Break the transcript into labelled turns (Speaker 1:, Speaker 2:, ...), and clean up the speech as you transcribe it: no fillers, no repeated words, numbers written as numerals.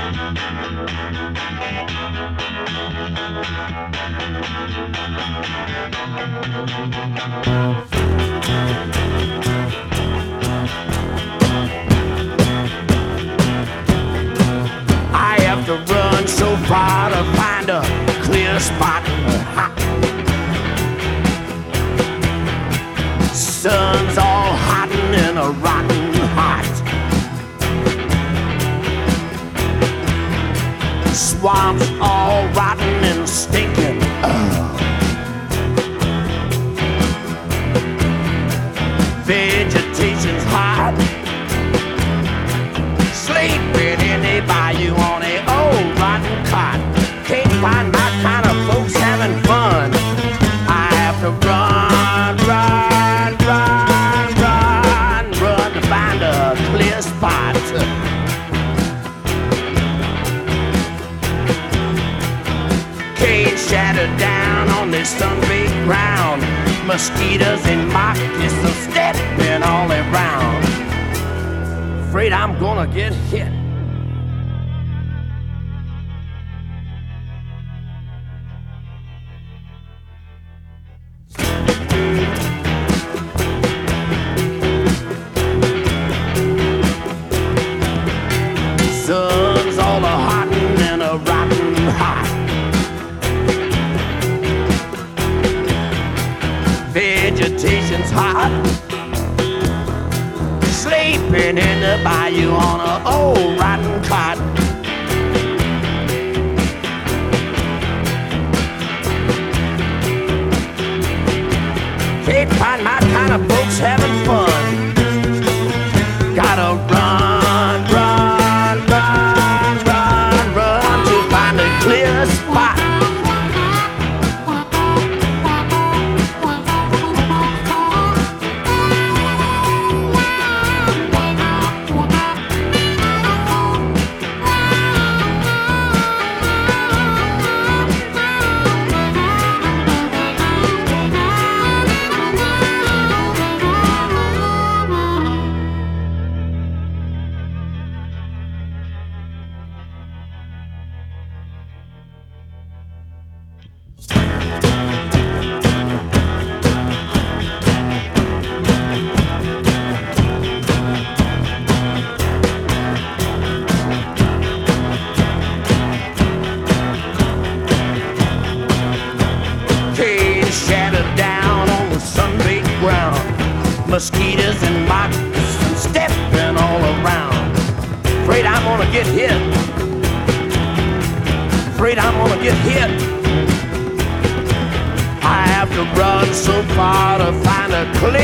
Speaker 1: I have to run so far to find a clear spot. Sun's all hot and a rotten hot. Swamp's all rotten and stinking. Vegetation's hot. Sleeping in a bayou on a old rotten cot. Can't find my kind of folks having fun. I have to run, run, run, run, run to find a clear spot. Cage shattered down on this sun-baked ground. Mosquitoes and mosquitoes are stepping all around. Afraid I'm gonna get hit. Sun's all a hottin' and a rotten hot. Vegetation's hot. Sleeping in the bayou on an old rotten cot. Can't find my kind of folks having fun. Gotta run, run, run, run, run to find a clear spot. Shattered down on the sun-baked ground. Mosquitoes and moccasins stepping all around. Afraid I'm gonna get hit. Afraid I'm gonna get hit. I have to run so far to find a clear